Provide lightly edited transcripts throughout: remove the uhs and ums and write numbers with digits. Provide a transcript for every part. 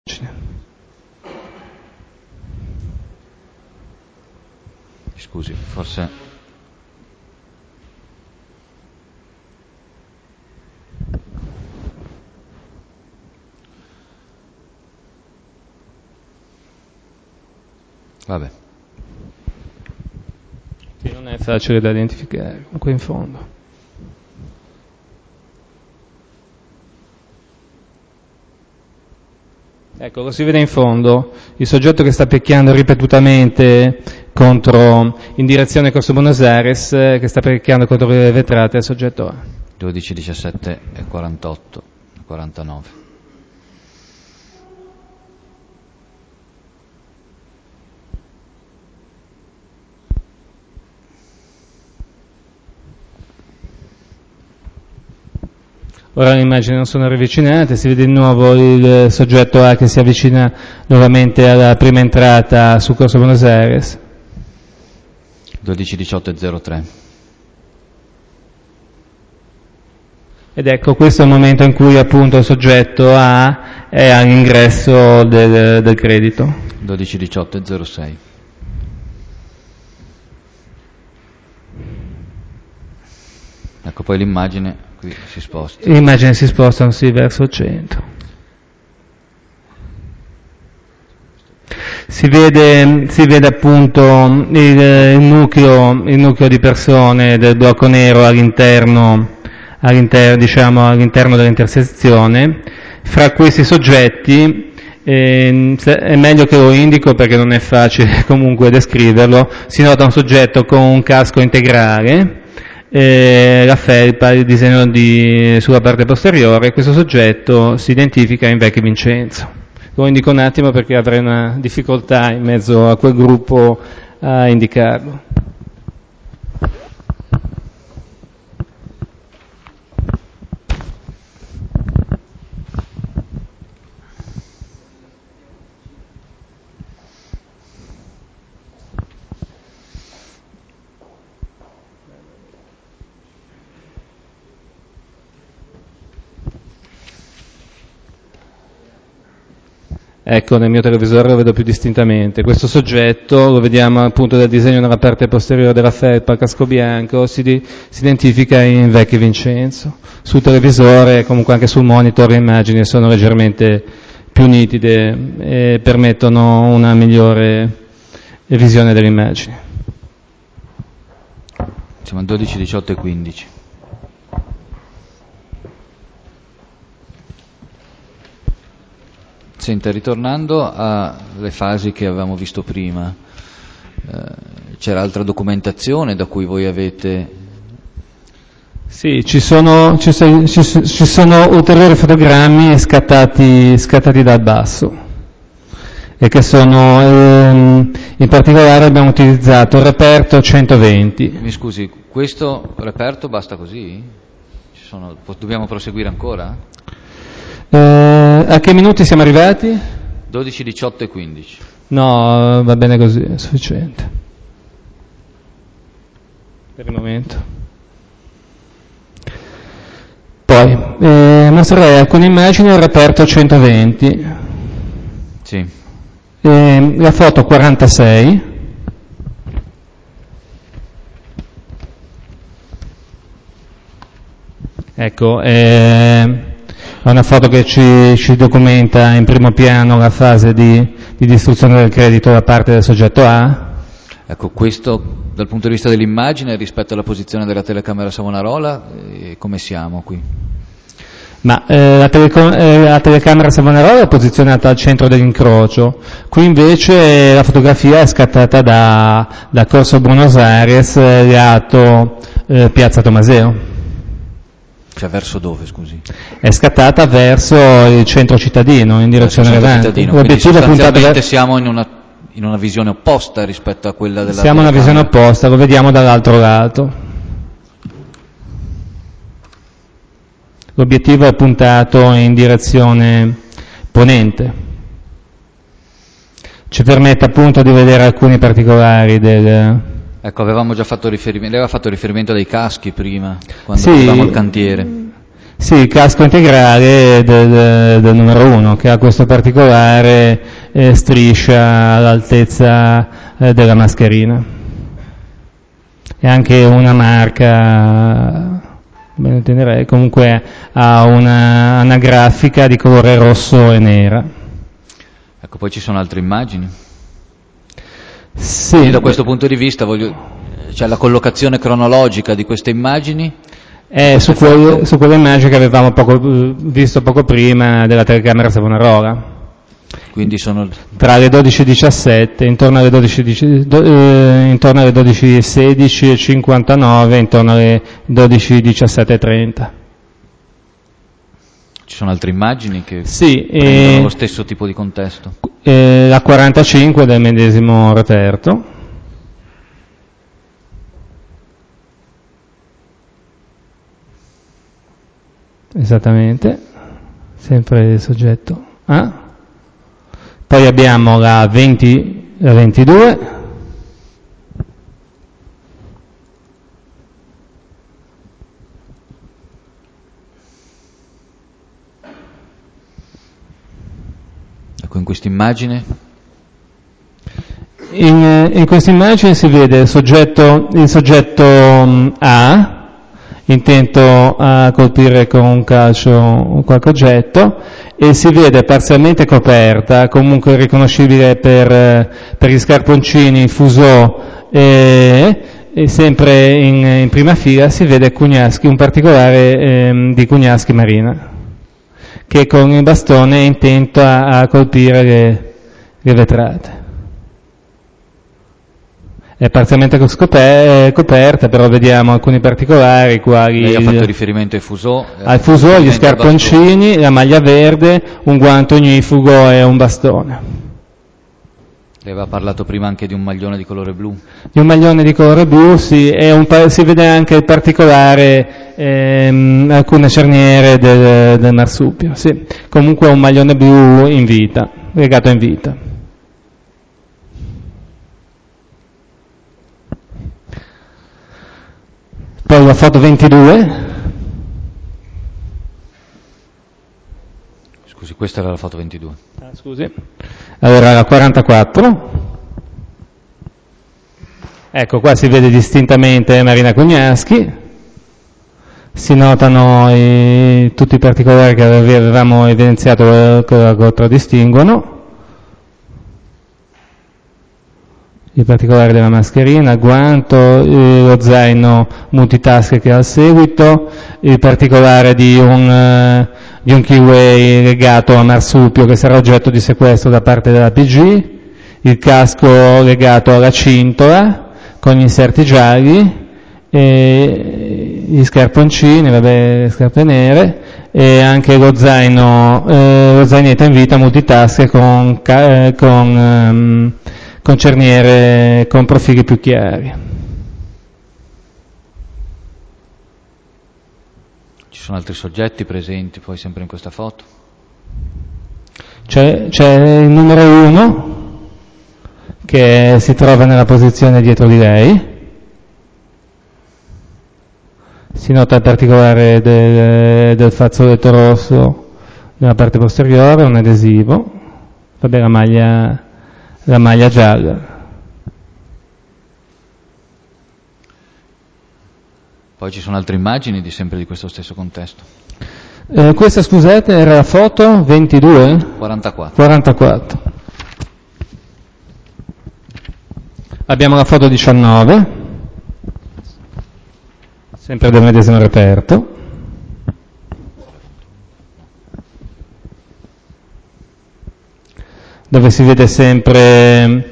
Scusi, forse... Vabbè. Che non è facile da identificare, comunque in fondo. Ecco, lo si vede in fondo, il soggetto che sta picchiando ripetutamente in direzione Corso Buenos Aires, che sta picchiando contro le vetrate, è il soggetto A. 12, 17 e 48, 49. Ora le immagini non sono ravvicinate, si vede di nuovo il soggetto A che si avvicina nuovamente alla prima entrata su Corso Buenos Aires. 12, 18 e 03. Ed ecco, questo è il momento in cui appunto il soggetto A è all'ingresso del credito. 12, 18 e 06. Ecco, poi l'immagine qui si sposta. L'immagine si sposta verso il centro. Si vede appunto il nucleo di persone del blocco nero all'interno dell'intersezione. Fra questi soggetti è meglio che lo indico perché non è facile comunque descriverlo. Si nota un soggetto con un casco integrale, la felpa, il disegno sulla parte posteriore. Questo soggetto si identifica in Vecchio Vincenzo. Lo indico un attimo perché avrei una difficoltà in mezzo a quel gruppo a indicarlo. Ecco, nel mio televisore lo vedo più distintamente. Questo soggetto, lo vediamo appunto dal disegno nella parte posteriore della felpa, casco bianco, si identifica in Vecchio Vincenzo. Sul televisore e comunque anche sul monitor le immagini sono leggermente più nitide e permettono una migliore visione delle immagini. Siamo a 12, 18 e 15. Senta, ritornando alle fasi che avevamo visto prima, c'era altra documentazione da cui voi avete... Sì, ci sono ulteriori fotogrammi scattati dal basso e che sono, in particolare abbiamo utilizzato il reperto 120. Mi scusi, questo reperto basta così? Dobbiamo proseguire ancora? A che minuti siamo arrivati? 12, 18 e 15. No, va bene così, è sufficiente. Per il momento. Poi, mostrerei alcune immagini del reperto 120. Sì. La foto 46. Ecco, è una foto che ci documenta in primo piano la fase di distruzione del credito da parte del soggetto A. Ecco, questo dal punto di vista dell'immagine rispetto alla posizione della telecamera Savonarola, come siamo qui? Ma la telecamera Savonarola è posizionata al centro dell'incrocio, qui invece la fotografia è scattata da Corso Buenos Aires, lato Piazza Tomaseo. Cioè verso dove, scusi? È scattata verso il centro cittadino, in direzione Levante. L'obiettivo è sostanzialmente siamo in una visione opposta rispetto a quella della Siamo in una visione opposta, lo vediamo dall'altro lato. L'obiettivo è puntato in direzione ponente. Ci permette appunto di vedere alcuni particolari del... Ecco, avevamo già fatto riferimento, lei aveva fatto riferimento dei caschi prima, quando avevamo il cantiere. Sì, il casco integrale del numero 1, che ha questo particolare striscia all'altezza della mascherina. E anche una marca, bene intenderei, comunque ha una anagrafica di colore rosso e nera. Ecco, poi ci sono altre immagini. Sì. Quindi da questo punto di vista c'è la collocazione cronologica di queste immagini. Su quelle immagini che avevamo visto poco prima della telecamera Savonarola. Quindi sono tra le 12:17, intorno alle 12:16:59, intorno alle 12:17:30. Ci sono altre immagini che sì, prendono lo stesso tipo di contesto. La 45 del medesimo reperto. Esattamente, sempre il soggetto A. Poi abbiamo la 22, ecco, in questa immagine in questa immagine si vede il soggetto A intento a colpire con un calcio qualche oggetto, e si vede parzialmente coperta, comunque riconoscibile per gli scarponcini Fusò, e sempre in prima fila si vede Cugnaschi, un particolare di Cugnaschi Marina, che con il bastone è intento a colpire le vetrate. È parzialmente coperta, però vediamo alcuni particolari quali... Lei ha fatto riferimento ai Fusò. Al Fusò, gli scarponcini, la maglia verde, un guanto ignifugo e un bastone. Lei aveva parlato prima anche di un maglione di colore blu. Di un maglione di colore blu, sì, e si vede anche il particolare, alcune cerniere del marsupio, sì. Comunque un maglione blu in vita, legato in vita. Poi la foto 22. Scusi, questa era la foto 22. Scusi. Allora la 44. Ecco, qua si vede distintamente Marina Cugnaschi. Si notano tutti i particolari che avevamo evidenziato che la contraddistinguono. I particolari della mascherina, il guanto, lo zaino multitasche che ha al seguito, il particolare di un keyway legato a marsupio che sarà oggetto di sequestro da parte della PG, il casco legato alla cintola con gli inserti gialli, e gli scarponcini, le scarpe nere, e anche lo zainetto in vita multitasche con cerniere con profili più chiari. Ci sono altri soggetti presenti poi sempre in questa foto? C'è il numero 1 che si trova nella posizione dietro di lei. Si nota il particolare del fazzoletto rosso nella parte posteriore, un adesivo. Vabbè, la maglia gialla. Poi ci sono altre immagini sempre di questo stesso contesto. Questa, scusate, era la foto 22? 44. Abbiamo la foto 19, sempre del medesimo reperto. Dove si vede sempre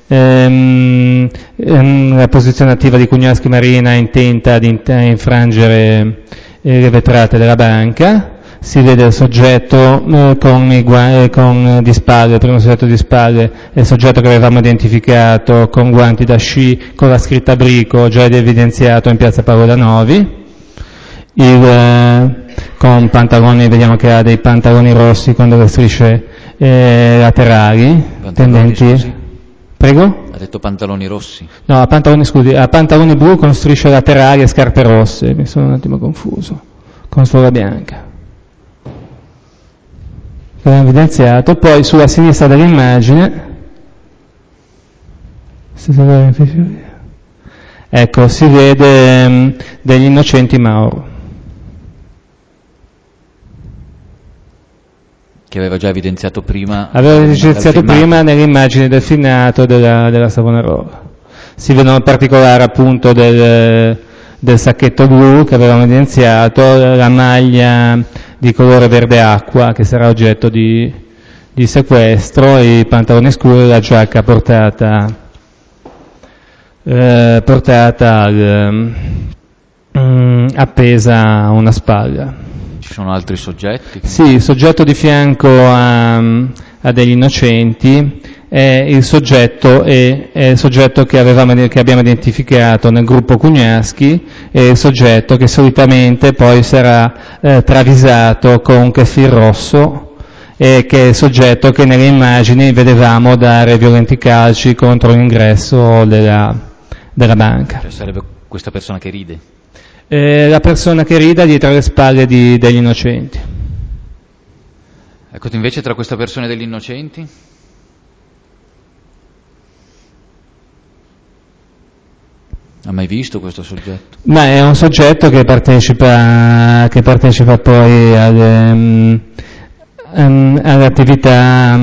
la posizione attiva di Cugnaschi Marina intenta ad infrangere le vetrate della banca. Si vede il soggetto con di spalle, il primo soggetto di spalle è il soggetto che avevamo identificato con guanti da sci, con la scritta Brico, già evidenziato in piazza Paolo da Novi. Con pantaloni, vediamo che ha dei pantaloni rossi con delle strisce laterali tendenti. Prego? Ha detto pantaloni rossi? No, ha pantaloni blu con strisce laterali e scarpe rosse, mi sono un attimo confuso. con sfoga bianca, che abbiamo evidenziato. Poi sulla sinistra dell'immagine, ecco, si vede degli innocenti Mauro, che aveva già evidenziato prima. Aveva evidenziato prima nell'immagine del finnato della Savonarova. Si vedono in particolare appunto del sacchetto blu che avevamo evidenziato, la maglia di colore verde acqua che sarà oggetto di sequestro, i pantaloni scuri, la giacca portata appesa a una spalla. Ci sono altri soggetti? Sì, il soggetto di fianco a degli innocenti è il soggetto che abbiamo identificato nel gruppo Cugnaschi, è il soggetto che solitamente poi sarà travisato con un kefir rosso, e che è il soggetto che nelle immagini vedevamo dare violenti calci contro l'ingresso della banca. Cioè sarebbe questa persona che ride? La persona che rida dietro le spalle degli innocenti. Ecco, invece tra questa persona e degli innocenti? Ha mai visto questo soggetto? Ma è un soggetto che partecipa poi all'attività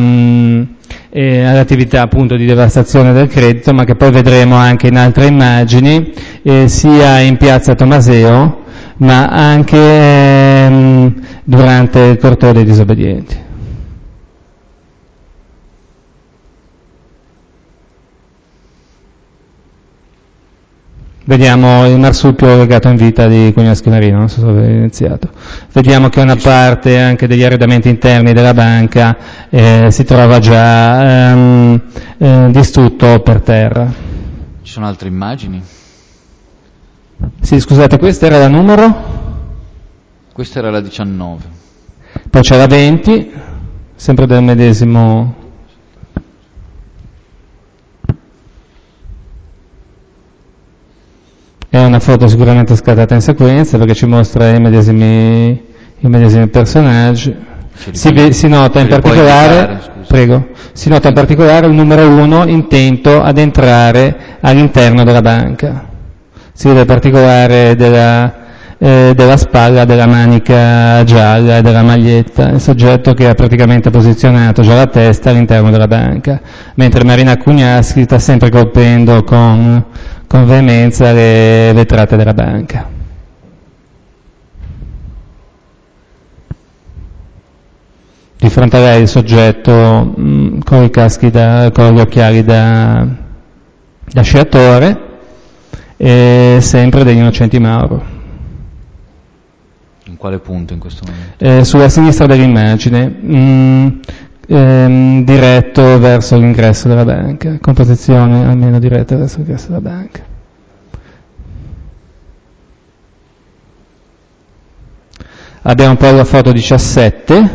appunto di devastazione del credito, ma che poi vedremo anche in altre immagini, sia in piazza Tomaseo, ma anche durante il corteo dei disobbedienti. Vediamo il marsupio legato in vita di Cugnaschi Marino, non so se avete iniziato. Vediamo che una parte anche degli arredamenti interni della banca si trova già distrutto per terra. Ci sono altre immagini? Sì, scusate, questa era la numero? Questa era la 19. Poi c'è la 20, sempre del medesimo. È una foto sicuramente scattata in sequenza perché ci mostra i medesimi personaggi. Si nota in particolare, si nota in particolare il numero 1 intento ad entrare all'interno della banca. Si vede in particolare della spalla, della manica gialla e della maglietta, il soggetto che ha praticamente posizionato già la testa all'interno della banca, mentre Marina Cugnaschi sta sempre colpendo con veemenza le vetrate della banca. Di fronte a lei il soggetto con i caschi con gli occhiali da sciatore, e sempre degli innocenti Mauro. In quale punto in questo momento? Sulla sinistra dell'immagine, diretto verso l'ingresso della banca, con posizione almeno diretta verso l'ingresso della banca. Abbiamo poi la foto 17.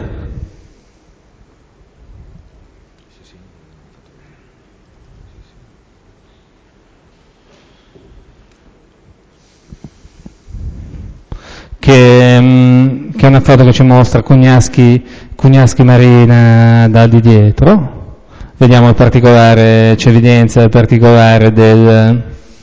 Che è una foto che ci mostra Cugnaschi Marina da di dietro. Vediamo in particolare, ci evidenzia il particolare del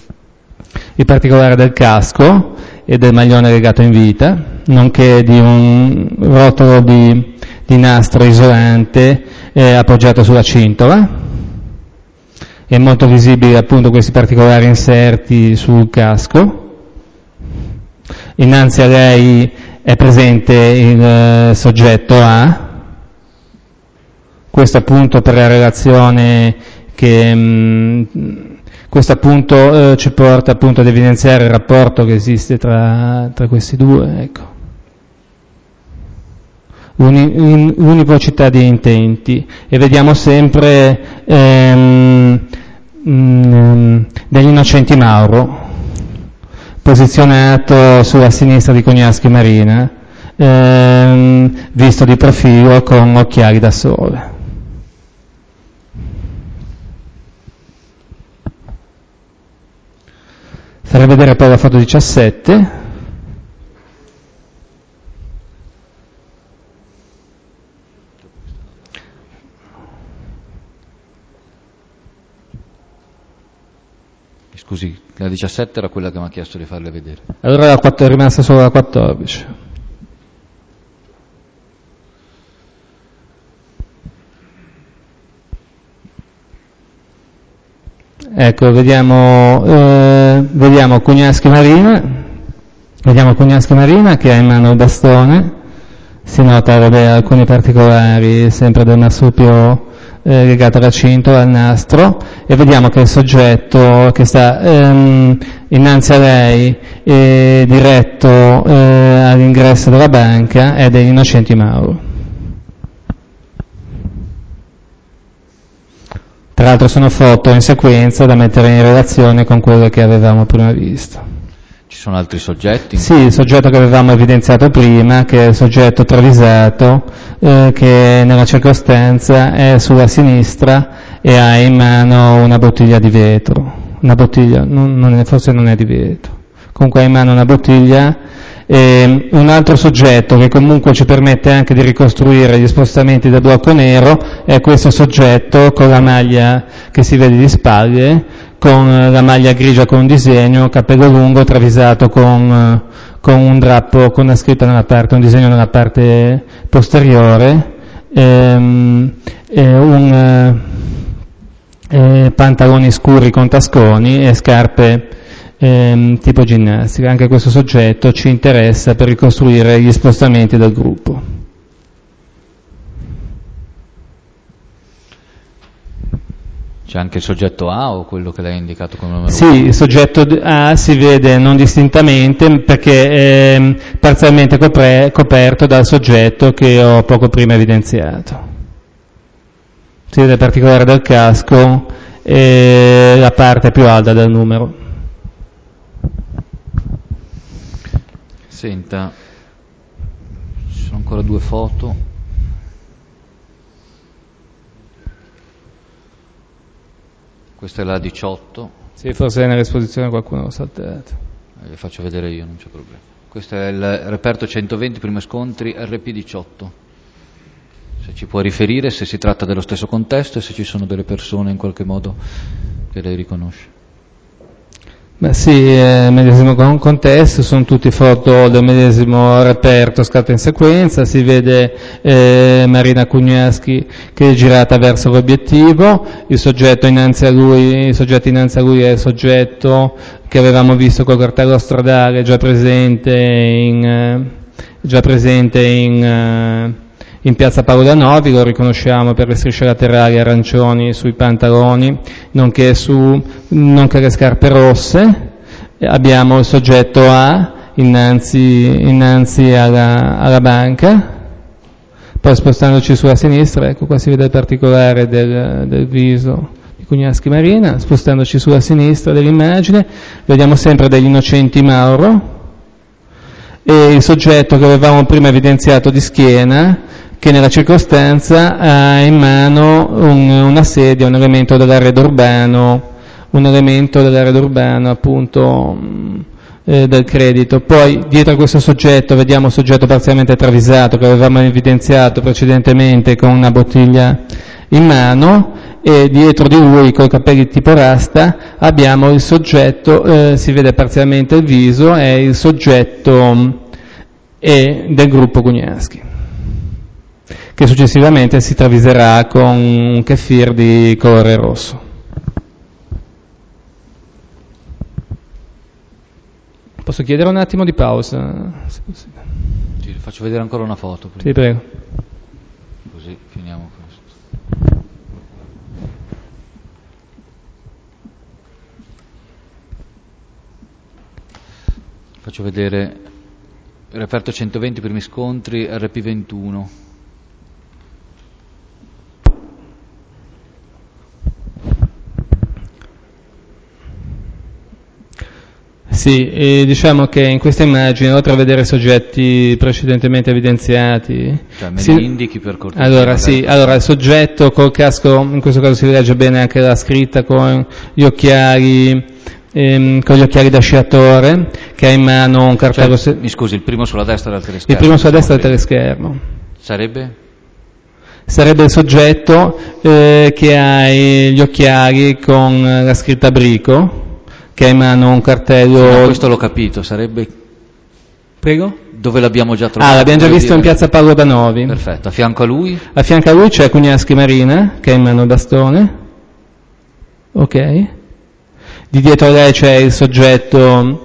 casco e del maglione legato in vita, nonché di un rotolo di nastro isolante appoggiato sulla cintola. È molto visibile appunto questi particolari inserti sul casco. Innanzi a lei è presente il soggetto A, questo appunto per la relazione che questo appunto ci porta appunto ad evidenziare il rapporto che esiste tra questi due, ecco. Univocità di intenti, e vediamo sempre degli innocenti Mauro, posizionato sulla sinistra di Cugnaschi Marina, visto di profilo con occhiali da sole. Farei vedere poi la foto 17. Scusi, la 17 era quella che mi ha chiesto di farle vedere. Allora è rimasta solo la 14. Ecco, vediamo Cugnaschi Marina che ha in mano il bastone, si nota alcuni particolari sempre del marsupio legato alla cintola, al nastro, e vediamo che il soggetto che sta innanzi a lei diretto all'ingresso della banca è degli Innocenti Mauro. Tra l'altro sono foto in sequenza da mettere in relazione con quelle che avevamo prima visto. Ci sono altri soggetti? Sì, il soggetto che avevamo evidenziato prima, che è il soggetto travisato, che nella circostanza è sulla sinistra e ha in mano una bottiglia di vetro. Una bottiglia, forse non è di vetro. Comunque ha in mano una bottiglia. Un altro soggetto che comunque ci permette anche di ricostruire gli spostamenti del blocco nero è questo soggetto con la maglia che si vede di spalle, con la maglia grigia con un disegno, capello lungo, travisato con un drappo con una scritta nella parte, un disegno nella parte posteriore, pantaloni scuri con tasconi e scarpe tipo ginnastica. Anche questo soggetto ci interessa per ricostruire gli spostamenti del gruppo. C'è anche il soggetto A o quello che lei ha indicato come numero 1? Sì, il soggetto A si vede non distintamente perché è parzialmente coperto dal soggetto che ho poco prima evidenziato. Si vede il particolare del casco e la parte più alta del numero. Senta, ci sono ancora 2 foto. Questa è la 18. Sì, forse nell'esposizione qualcuno l'ha saltato. Le faccio vedere io, non c'è problema. Questo è il reperto 120, primi scontri, RP18. Se ci può riferire se si tratta dello stesso contesto e se ci sono delle persone in qualche modo che lei riconosce. Beh sì, medesimo contesto, sono tutte foto del medesimo reperto scatte in sequenza, si vede Marina Cugnaschi che è girata verso l'obiettivo, il soggetto innanzi a lui è il soggetto che avevamo visto col cartello stradale già presente in piazza Paolo Novi, lo riconosciamo per le strisce laterali arancioni sui pantaloni, nonché le scarpe rosse. Abbiamo il soggetto A innanzi alla banca, poi spostandoci sulla sinistra, ecco qua si vede il particolare del viso di Cugnaschi Marina, spostandoci sulla sinistra dell'immagine, vediamo sempre degli Innocenti Mauro, e il soggetto che avevamo prima evidenziato di schiena, che nella circostanza ha in mano una sedia, un elemento dell'arredo urbano appunto del credito. Poi dietro a questo soggetto vediamo il soggetto parzialmente travisato che avevamo evidenziato precedentemente con una bottiglia in mano, e dietro di lui con i capelli tipo rasta abbiamo il soggetto, si vede parzialmente il viso, è il soggetto del gruppo Cugnaschi, che successivamente si traviserà con un kefir di colore rosso. Posso chiedere un attimo di pausa? Se possibile. Sì, le faccio vedere ancora una foto. Prima. Sì, prego. Così finiamo questo. Faccio vedere il referto 120, primi scontri, RP21. Sì, diciamo che in questa immagine, oltre a vedere soggetti precedentemente evidenziati, Cioè, me li indichi per cortesia. Allora il soggetto col casco, in questo caso si legge bene anche la scritta con gli occhiali da sciatore, che ha in mano un cartello. Mi scusi, il primo sulla destra del teleschermo. Il primo sulla destra del teleschermo. Sarebbe il soggetto che ha gli occhiali con la scritta Brico, che ha in mano un cartello... Sì, no, questo l'ho capito, sarebbe... Prego? Dove l'abbiamo già trovato? L'abbiamo già visto in piazza Paolo da Novi. Perfetto, a fianco a lui? A fianco a lui c'è Cugnaschi Marina, che ha in mano il bastone. Ok. Di dietro a lei c'è il soggetto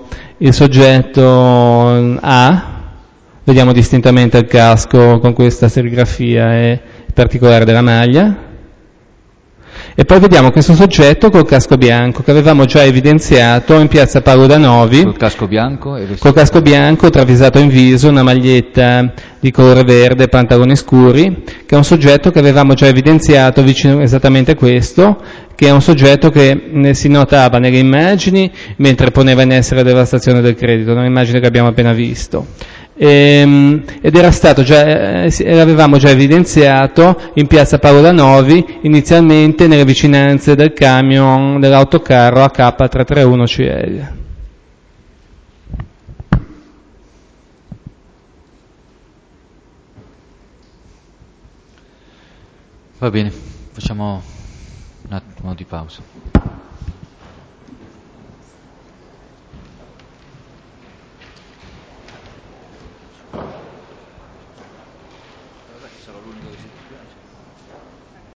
A. Vediamo distintamente il casco con questa serigrafia e il particolare della maglia. E poi vediamo questo soggetto col casco bianco che avevamo già evidenziato in piazza Paolo da Novi. Col casco bianco? Col casco bianco, travisato in viso, una maglietta di colore verde, pantaloni scuri, che è un soggetto che avevamo già evidenziato vicino esattamente questo, che è un soggetto che si notava nelle immagini mentre poneva in essere la devastazione del credito, un'immagine che abbiamo appena visto. Ed era stato l'avevamo già evidenziato in piazza Paolo da Novi, inizialmente nelle vicinanze del camion dell'autocarro AK331CL. Va bene, facciamo un attimo di pausa. Sarò l'unico che si dispiace.